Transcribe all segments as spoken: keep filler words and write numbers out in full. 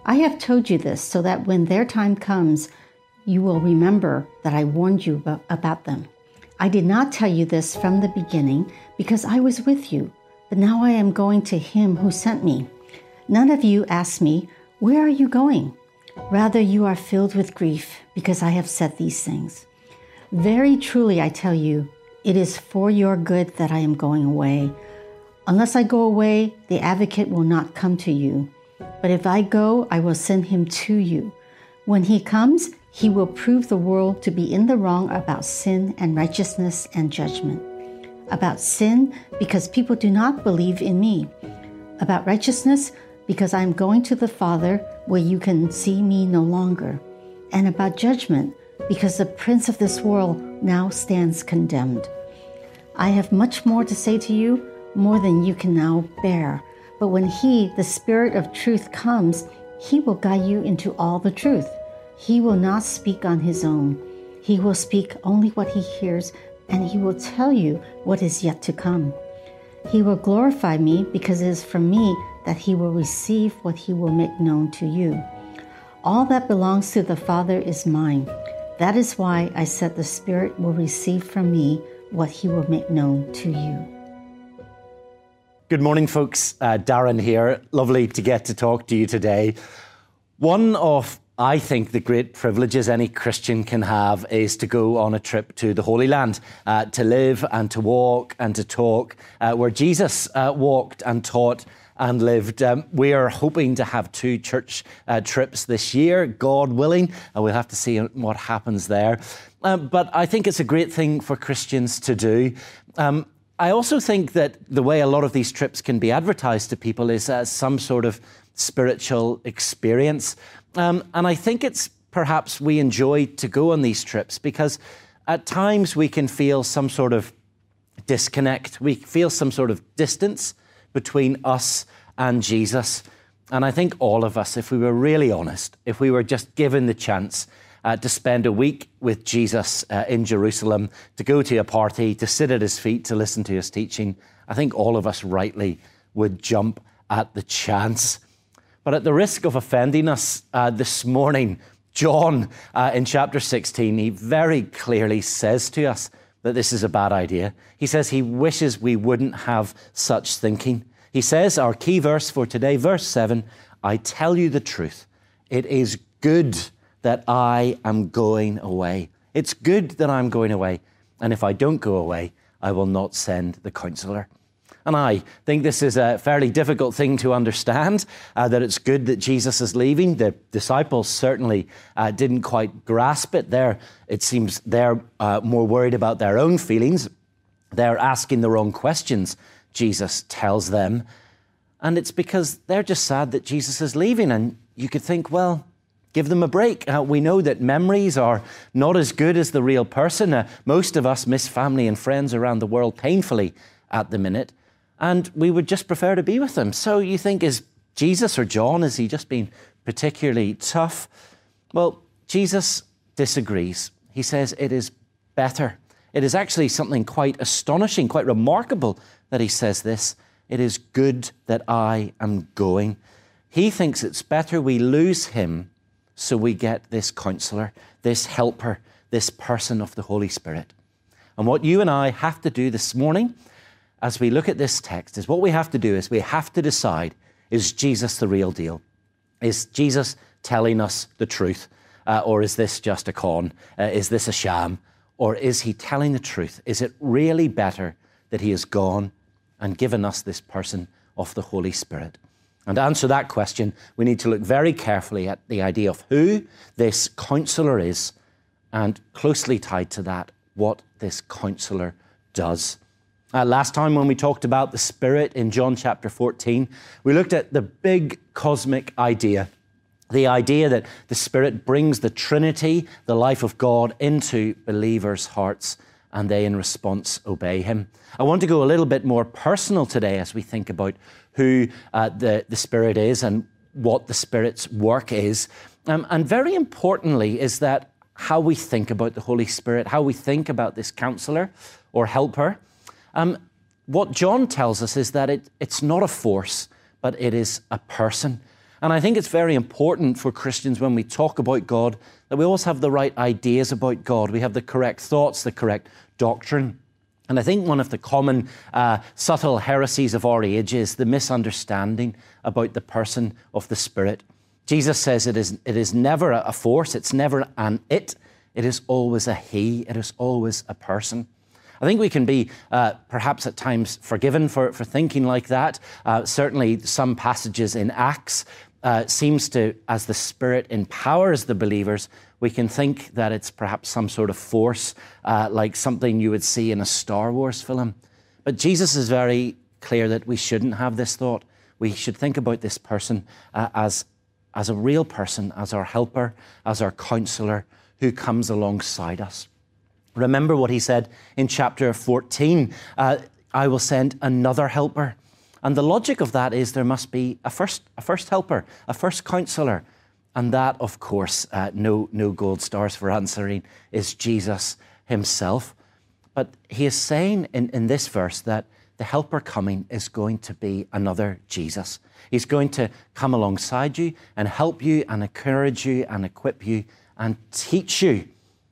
I have told you this so that when their time comes, you will remember that I warned you about them. I did not tell you this from the beginning because I was with you, but now I am going to him who sent me. None of you asked me, 'Where are you going?' Rather, you are filled with grief because I have said these things. Very truly, I tell you, it is for your good that I am going away. Unless I go away, the advocate will not come to you. But if I go, I will send him to you. When he comes, he will prove the world to be in the wrong about sin and righteousness and judgment. About sin, because people do not believe in me. About righteousness, because I am going to the Father, where you can see me no longer. And about judgment, because the prince of this world now stands condemned. I have much more to say to you, more than you can now bear. But when he, the Spirit of truth, comes, he will guide you into all the truth. He will not speak on his own. He will speak only what he hears, and he will tell you what is yet to come. He will glorify me because it is from me that he will receive what he will make known to you. All that belongs to the Father is mine. That is why I said the Spirit will receive from me what he will make known to you. Good morning, folks. Uh, Darren here. Lovely to get to talk to you today. One of, I think, the great privileges any Christian can have is to go on a trip to the Holy Land, uh, to live and to walk and to talk uh, where Jesus uh, walked and taught and lived. Um, we are hoping to have two church uh, trips this year, God willing, and we'll have to see what happens there. Um, but I think it's a great thing for Christians to do. Um, I also think that the way a lot of these trips can be advertised to people is as some sort of spiritual experience. Um, and I think it's perhaps we enjoy to go on these trips because at times we can feel some sort of disconnect. We feel some sort of distance between us and Jesus. And I think all of us, if we were really honest, if we were just given the chance uh, to spend a week with Jesus uh, in Jerusalem, to go to a party, to sit at his feet, to listen to his teaching, I think all of us rightly would jump at the chance. But at the risk of offending us uh, this morning, John, uh, in chapter sixteen, he very clearly says to us that this is a bad idea. He says he wishes we wouldn't have such thinking. He says, our key verse for today, verse seven, I tell you the truth, it is good that I am going away. It's good that I'm going away. And if I don't go away, I will not send the counselor. And I think this is a fairly difficult thing to understand, uh, that it's good that Jesus is leaving. The disciples certainly uh, didn't quite grasp it. They're, it seems they're uh, more worried about their own feelings. They're asking the wrong questions, Jesus tells them. And it's because they're just sad that Jesus is leaving. And you could think, well, give them a break. Uh, we know that memories are not as good as the real person. Uh, most of us miss family and friends around the world painfully at the minute. And we would just prefer to be with them. So you think, is Jesus or John, is he just being particularly tough? Well, Jesus disagrees. He says it is better. It is actually something quite astonishing, quite remarkable that he says this. It is good that I am going. He thinks it's better we lose him so we get this counselor, this helper, this person of the Holy Spirit. And what you and I have to do this morning as we look at this text is what we have to do is we have to decide, is Jesus the real deal? Is Jesus telling us the truth? Uh, or is this just a con? Uh, is this a sham? Or is he telling the truth? Is it really better that he is gone and given us this person of the Holy Spirit? And to answer that question, we need to look very carefully at the idea of who this counselor is, and closely tied to that, what this counselor does. Uh, last time when we talked about the Spirit in John chapter fourteen, we looked at the big cosmic idea, the idea that the Spirit brings the Trinity, the life of God, into believers' hearts, and they in response obey him. I want to go a little bit more personal today as we think about who uh, the, the Spirit is and what the Spirit's work is. Um, and very importantly is that how we think about the Holy Spirit, how we think about this counselor or helper. Um, what John tells us is that it, it's not a force, but it is a person. And I think it's very important for Christians when we talk about God that we always have the right ideas about God. We have the correct thoughts, the correct doctrine. And I think one of the common uh, subtle heresies of our age is the misunderstanding about the person of the Spirit. Jesus says it is, it is never a force, it's never an it, it is always a he, it is always a person. I think we can be uh, perhaps at times forgiven for, for thinking like that. Uh, certainly some passages in Acts uh, seems to, as the Spirit empowers the believers, we can think that it's perhaps some sort of force, uh, like something you would see in a Star Wars film. But Jesus is very clear that we shouldn't have this thought. We should think about this person uh, as, as a real person, as our helper, as our counselor who comes alongside us. Remember what he said in chapter fourteen, uh, I will send another helper. And the logic of that is there must be a first, a first helper, a first counselor. And that, of course, uh, no, no gold stars for answering, is Jesus himself. But he is saying in, in this verse that the helper coming is going to be another Jesus. He's going to come alongside you and help you and encourage you and equip you and teach you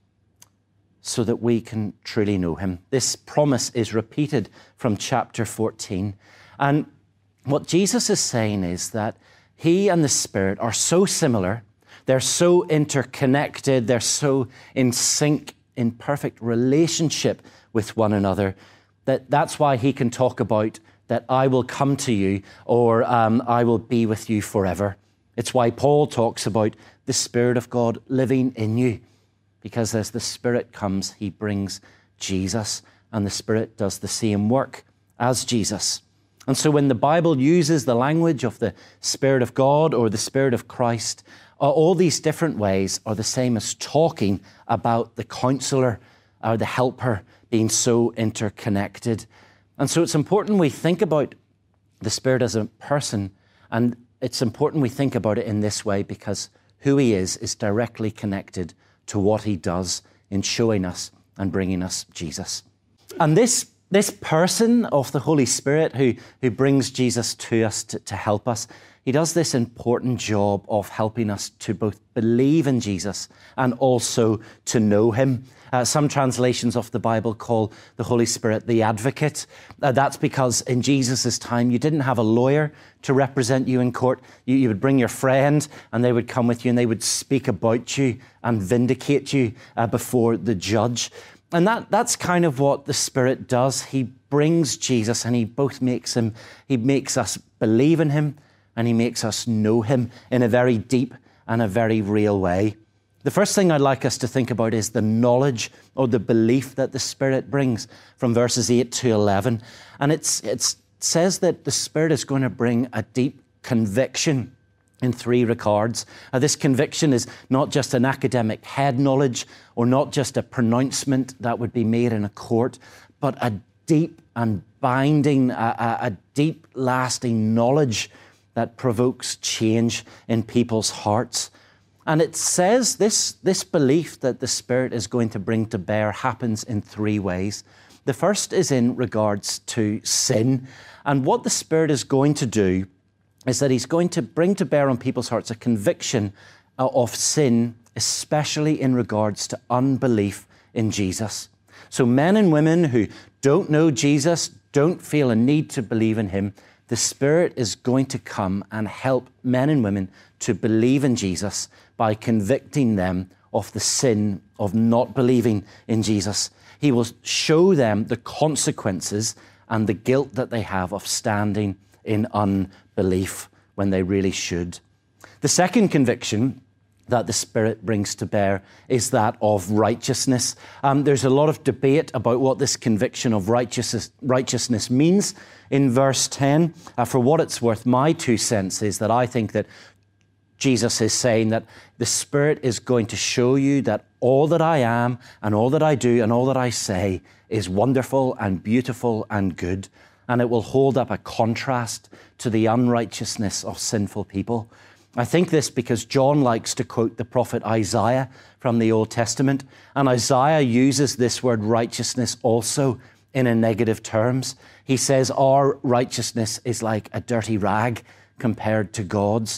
so that we can truly know him. This promise is repeated from chapter fourteen. And what Jesus is saying is that he and the Spirit are so similar, they're so interconnected, they're so in sync, in perfect relationship with one another, that that's why he can talk about that I will come to you or um, I will be with you forever. It's why Paul talks about the Spirit of God living in you, because as the Spirit comes, he brings Jesus, and the Spirit does the same work as Jesus. And so when the Bible uses the language of the Spirit of God or the Spirit of Christ, all these different ways are the same as talking about the counselor or the helper being so interconnected. And so it's important we think about the Spirit as a person, and it's important we think about it in this way because who he is is directly connected to what he does in showing us and bringing us Jesus. And this This person of the Holy Spirit who, who brings Jesus to us to, to help us, he does this important job of helping us to both believe in Jesus and also to know him. Uh, some translations of the Bible call the Holy Spirit the advocate. Uh, that's because in Jesus' time, you didn't have a lawyer to represent you in court. You, you would bring your friend and they would come with you and they would speak about you and vindicate you uh, before the judge. And that, that's kind of what the Spirit does. He brings Jesus and he both makes him, he makes us believe in him and he makes us know him in a very deep and a very real way. The first thing I'd like us to think about is the knowledge or the belief that the Spirit brings from verses eight to eleven. And it's, it's, it says that the Spirit is going to bring a deep conviction in three regards. Uh, this conviction is not just an academic head knowledge or not just a pronouncement that would be made in a court, but a deep and binding, a, a, a deep lasting knowledge that provokes change in people's hearts. And it says this, this belief that the Spirit is going to bring to bear happens in three ways. The first is in regards to sin. And what the Spirit is going to do is that he's going to bring to bear on people's hearts a conviction uh, of sin, especially in regards to unbelief in Jesus. So men and women who don't know Jesus, don't feel a need to believe in him, the Spirit is going to come and help men and women to believe in Jesus by convicting them of the sin of not believing in Jesus. He will show them the consequences and the guilt that they have of standing in unbelief when they really should. The second conviction that the Spirit brings to bear is that of righteousness. Um, there's a lot of debate about what this conviction of righteousness, righteousness means in verse ten. Uh, for what it's worth, my two cents is that I think that Jesus is saying that the Spirit is going to show you that all that I am and all that I do and all that I say is wonderful and beautiful and good. And it will hold up a contrast to the unrighteousness of sinful people. I think this because John likes to quote the prophet Isaiah from the Old Testament. And Isaiah uses this word righteousness also in a negative terms. He says our righteousness is like a dirty rag compared to God's.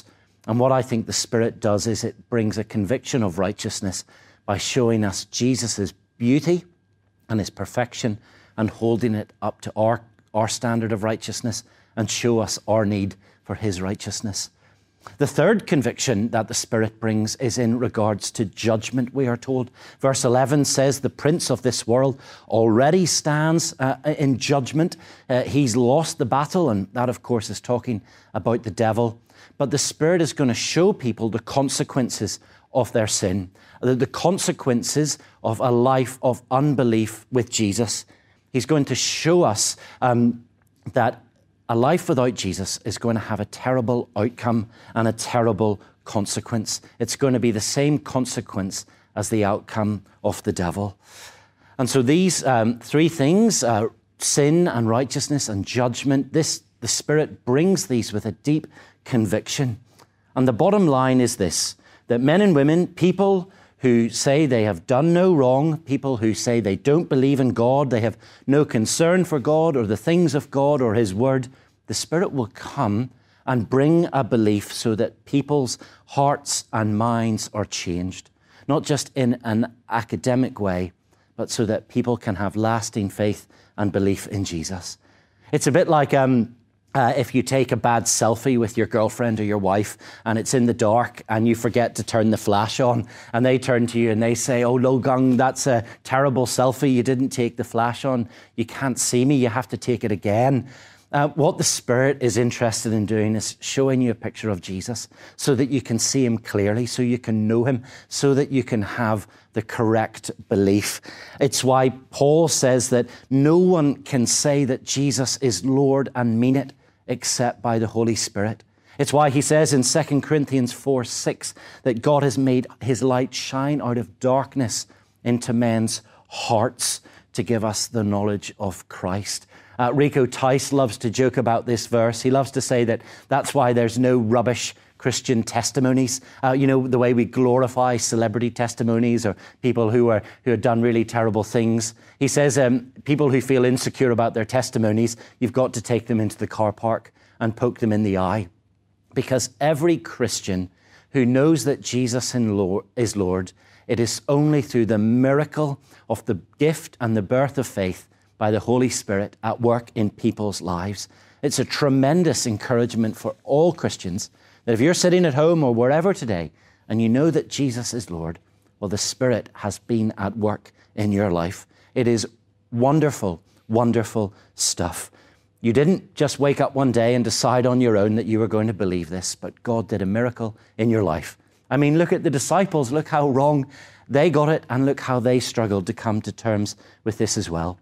And what I think the Spirit does is it brings a conviction of righteousness by showing us Jesus' beauty and his perfection and holding it up to our, our standard of righteousness and show us our need for his righteousness. The third conviction that the Spirit brings is in regards to judgment, we are told. Verse eleven says, the prince of this world already stands uh, in judgment. Uh, he's lost the battle, and that, of course, is talking about the devil. But the Spirit is going to show people the consequences of their sin, the, the consequences of a life of unbelief with Jesus. He's going to show us um, that a life without Jesus is going to have a terrible outcome and a terrible consequence. It's going to be the same consequence as the outcome of the devil. And so these um, three things, uh, sin and righteousness and judgment, this the Spirit brings these with a deep conviction. And the bottom line is this, that men and women, people who say they have done no wrong, people who say they don't believe in God, they have no concern for God or the things of God or his word, the Spirit will come and bring a belief so that people's hearts and minds are changed, not just in an academic way, but so that people can have lasting faith and belief in Jesus. It's a bit like um, Uh, if you take a bad selfie with your girlfriend or your wife and it's in the dark and you forget to turn the flash on and they turn to you and they say, oh, Logang, that's a terrible selfie. You didn't take the flash on. You can't see me. You have to take it again. Uh, what the Spirit is interested in doing is showing you a picture of Jesus so that you can see him clearly, so you can know him, so that you can have the correct belief. It's why Paul says that no one can say that Jesus is Lord and mean it except by the Holy Spirit. It's why he says in Second Corinthians four six that God has made his light shine out of darkness into men's hearts to give us the knowledge of Christ. Uh, Rico Tice loves to joke about this verse. He loves to say that that's why there's no rubbish Christian testimonies. Uh, you know, the way we glorify celebrity testimonies or people who are who have done really terrible things. He says um, people who feel insecure about their testimonies, you've got to take them into the car park and poke them in the eye. Because every Christian who knows that Jesus is Lord, it is only through the miracle of the gift and the birth of faith by the Holy Spirit at work in people's lives. It's a tremendous encouragement for all Christians that if you're sitting at home or wherever today and you know that Jesus is Lord, well, the Spirit has been at work in your life. It is wonderful, wonderful stuff. You didn't just wake up one day and decide on your own that you were going to believe this, but God did a miracle in your life. I mean, look at the disciples. Look how wrong they got it, and look how they struggled to come to terms with this as well.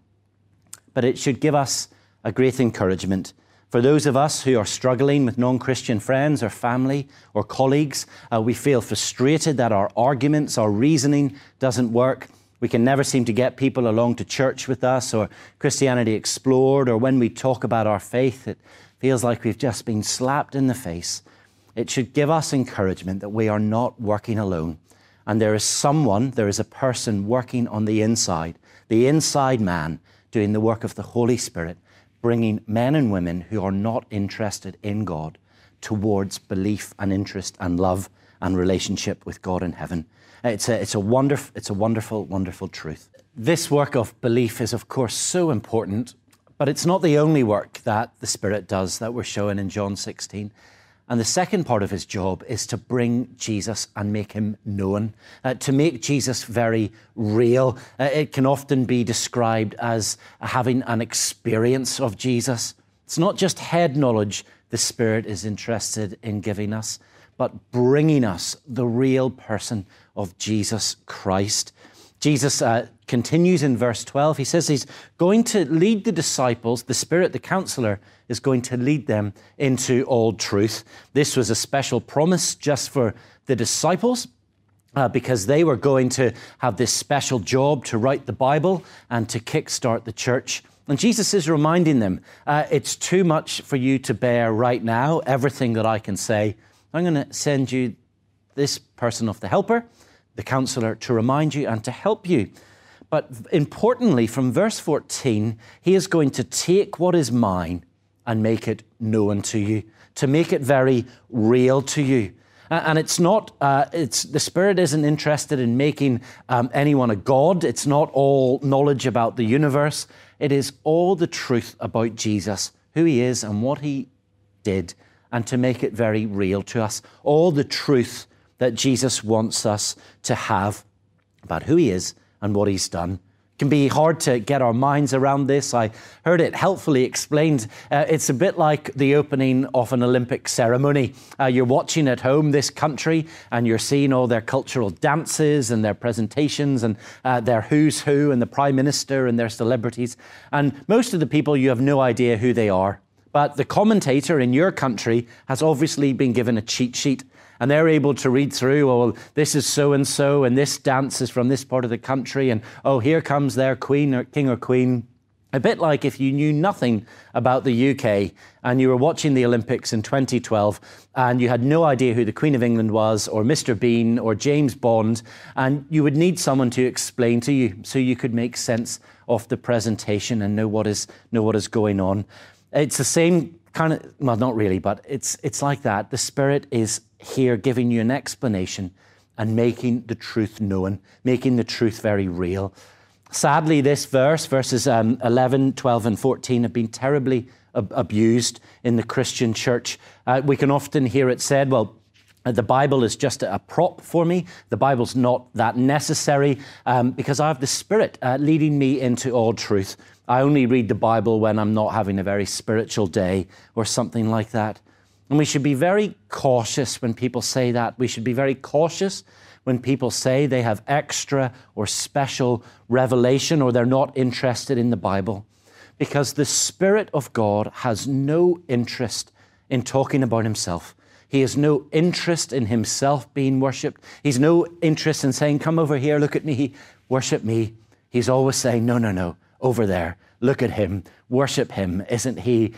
But it should give us a great encouragement. For those of us who are struggling with non-Christian friends or family or colleagues, uh, we feel frustrated that our arguments, our reasoning doesn't work. We can never seem to get people along to church with us or Christianity Explored, or when we talk about our faith, it feels like we've just been slapped in the face. It should give us encouragement that we are not working alone. And there is someone, there is a person working on the inside, the inside man, doing the work of the Holy Spirit, bringing men and women who are not interested in God towards belief and interest and love and relationship with God in heaven. It's a, it's a, wonderful, it's a wonderful, wonderful truth. This work of belief is, of course, so important, but it's not the only work that the Spirit does that we're showing in John sixteen. And the second part of his job is to bring Jesus and make him known, uh, to make Jesus very real. Uh, it can often be described as having an experience of Jesus. It's not just head knowledge the Spirit is interested in giving us, but bringing us the real person of Jesus Christ. Jesus uh, continues in verse twelve. He says he's going to lead the disciples, the Spirit, the Counselor, is going to lead them into all truth. This was a special promise just for the disciples uh, because they were going to have this special job to write the Bible and to kickstart the church. And Jesus is reminding them, uh, it's too much for you to bear right now, everything that I can say. I'm going to send you this person of the Helper, the Counselor, to remind you and to help you. But importantly, from verse fourteen, he is going to take what is mine and make it known to you, to make it very real to you. And it's not, uh, it's the Spirit isn't interested in making um, anyone a god. It's not all knowledge about the universe. It is all the truth about Jesus, who he is and what he did, and to make it very real to us. All the truth that Jesus wants us to have about who he is and what he's done. It can be hard to get our minds around this. I heard it helpfully explained. Uh, it's a bit like the opening of an Olympic ceremony. Uh, you're watching at home this country and you're seeing all their cultural dances and their presentations and uh, their who's who and the Prime Minister and their celebrities. And most of the people, you have no idea who they are. But the commentator in your country has obviously been given a cheat sheet. And they're able to read through, oh, this is so-and-so, and this dance is from this part of the country, and oh, here comes their queen or king or queen. A bit like if you knew nothing about the U K and you were watching the Olympics in twenty twelve and you had no idea who the Queen of England was, or Mister Bean, or James Bond, and you would need someone to explain to you so you could make sense of the presentation and know what is, know what is going on. It's the same kind of, well, not really, but it's it's like that. The Spirit is here giving you an explanation and making the truth known, making the truth very real. Sadly, this verse, verses um, eleven, twelve, and fourteen, have been terribly ab- abused in the Christian church. Uh, we can often hear it said, well, the Bible is just a prop for me. The Bible's not that necessary um, because I have the Spirit uh, leading me into all truth. I only read the Bible when I'm not having a very spiritual day or something like that. And we should be very cautious when people say that. We should be very cautious when people say they have extra or special revelation or they're not interested in the Bible. Because the Spirit of God has no interest in talking about himself. He has no interest in himself being worshipped. He's no interest in saying, come over here, look at me, worship me. He's always saying, no, no, no, over there, look at him, worship him. Isn't he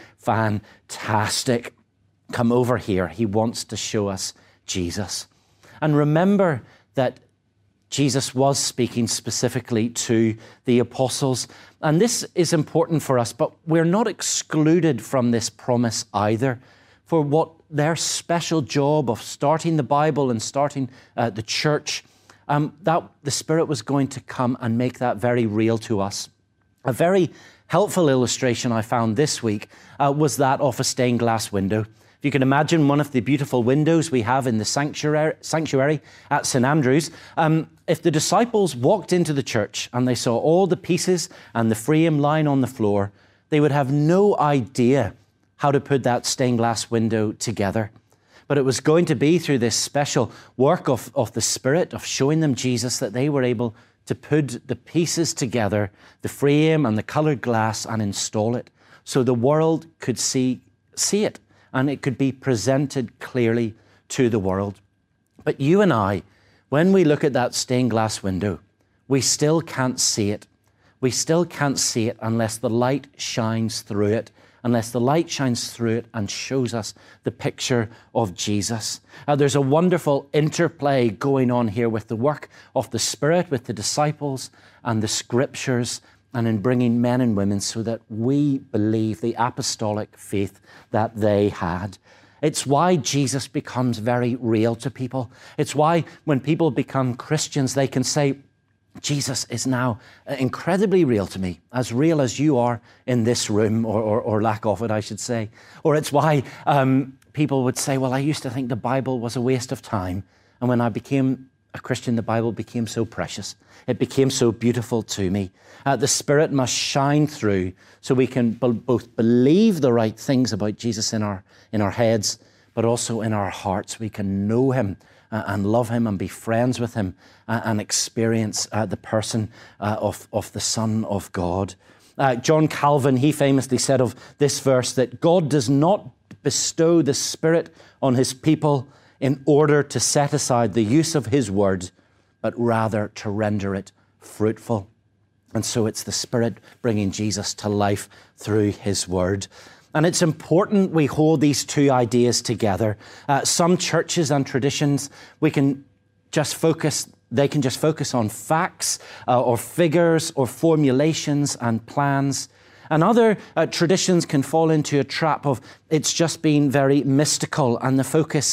fantastic? Come over here. He wants to show us Jesus. And remember that Jesus was speaking specifically to the apostles. And this is important for us, but we're not excluded from this promise either. For what their special job of starting the Bible and starting uh, the church, um, that the Spirit was going to come and make that very real to us. A very helpful illustration I found this week uh, was that of a stained glass window. If you can imagine one of the beautiful windows we have in the sanctuary, sanctuary at Saint Andrews, um, if the disciples walked into the church and they saw all the pieces and the frame lying on the floor, they would have no idea how to put that stained glass window together. But it was going to be through this special work of, of the Spirit, of showing them Jesus, that they were able to put the pieces together, the frame and the colored glass, and install it so the world could see, see it and it could be presented clearly to the world. But you and I, when we look at that stained glass window, we still can't see it. We still can't see it unless the light shines through it, unless the light shines through it and shows us the picture of Jesus. Uh, there's a wonderful interplay going on here with the work of the Spirit, with the disciples and the Scriptures, and in bringing men and women so that we believe the apostolic faith that they had. It's why Jesus becomes very real to people. It's why when people become Christians, they can say, Jesus is now incredibly real to me, as real as you are in this room, or, or, or lack of it, I should say. Or it's why um, people would say, well, I used to think the Bible was a waste of time. And when I became a Christian, the Bible became so precious. It became so beautiful to me. Uh, the Spirit must shine through so we can b- both believe the right things about Jesus in our, in our heads, but also in our hearts. We can know him uh, and love him and be friends with him uh, and experience uh, the person uh, of, of the Son of God. Uh, John Calvin, he famously said of this verse that God does not bestow the Spirit on his people in order to set aside the use of his word, but rather to render it fruitful. And so it's the Spirit bringing Jesus to life through his word. And it's important we hold these two ideas together. Uh, some churches and traditions, we can just focus, they can just focus on facts uh, or figures or formulations and plans. And other uh, traditions can fall into a trap of it's just being very mystical, and the focus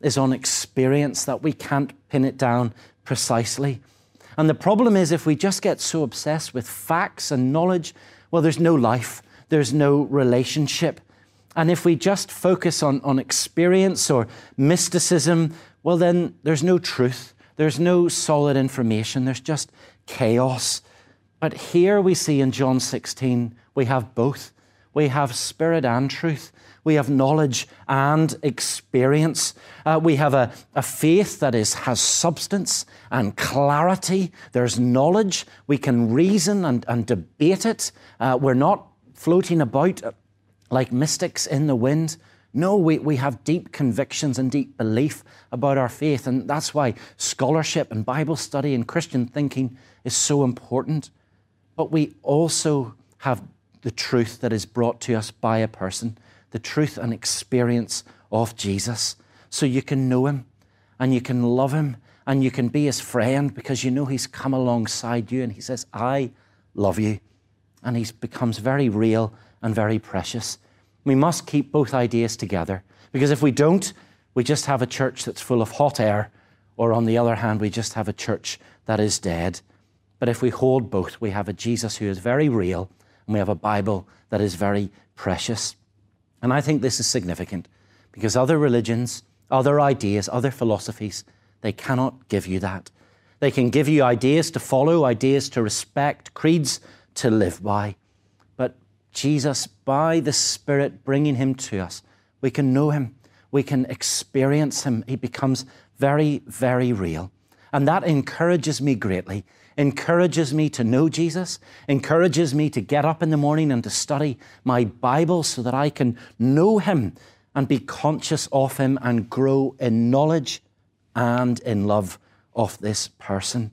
is on experience, that we can't pin it down precisely. And the problem is, if we just get so obsessed with facts and knowledge, well, there's no life, there's no relationship. And if we just focus on, on experience or mysticism, well, then there's no truth, there's no solid information, there's just chaos. But here we see in John sixteen, we have both. We have spirit and truth. We have knowledge and experience. Uh, we have a, a faith that is has substance and clarity. There's knowledge. We can reason and, and debate it. Uh, we're not floating about like mystics in the wind. No, we, we have deep convictions and deep belief about our faith. And that's why scholarship and Bible study and Christian thinking is so important. But we also have the truth that is brought to us by a person, the truth and experience of Jesus. So you can know him and you can love him and you can be his friend because you know he's come alongside you and he says, I love you. And he becomes very real and very precious. We must keep both ideas together, because if we don't, we just have a church that's full of hot air, or on the other hand, we just have a church that is dead. But if we hold both, we have a Jesus who is very real, and we have a Bible that is very precious. And I think this is significant, because other religions, other ideas, other philosophies, they cannot give you that. They can give you ideas to follow, ideas to respect, creeds to live by. But Jesus, by the Spirit bringing him to us, we can know him, we can experience him. He becomes very, very real. And that encourages me greatly, encourages me to know Jesus, encourages me to get up in the morning and to study my Bible so that I can know him and be conscious of him and grow in knowledge and in love of this person.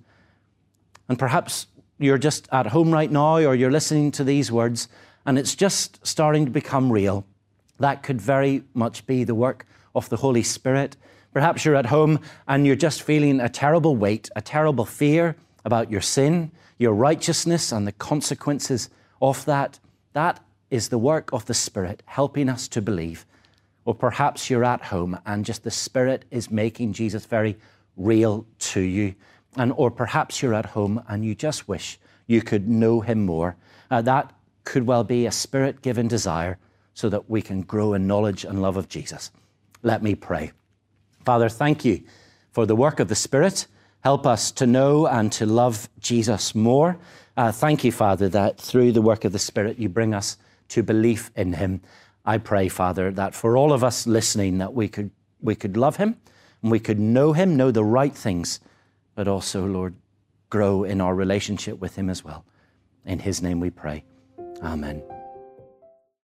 And perhaps you're just at home right now, or you're listening to these words and it's just starting to become real. That could very much be the work of the Holy Spirit. Perhaps you're at home and you're just feeling a terrible weight, a terrible fear about your sin, your righteousness, and the consequences of that. That is the work of the Spirit helping us to believe. Or perhaps you're at home and just the Spirit is making Jesus very real to you. And or perhaps you're at home and you just wish you could know him more. Uh, that could well be a Spirit-given desire so that we can grow in knowledge and love of Jesus. Let me pray. Father, thank you for the work of the Spirit. Help us to know and to love Jesus more. Uh, thank you, Father, that through the work of the Spirit, you bring us to belief in him. I pray, Father, that for all of us listening, that we could we could love him and we could know him, know the right things, but also, Lord, grow in our relationship with him as well. In his name we pray. Amen.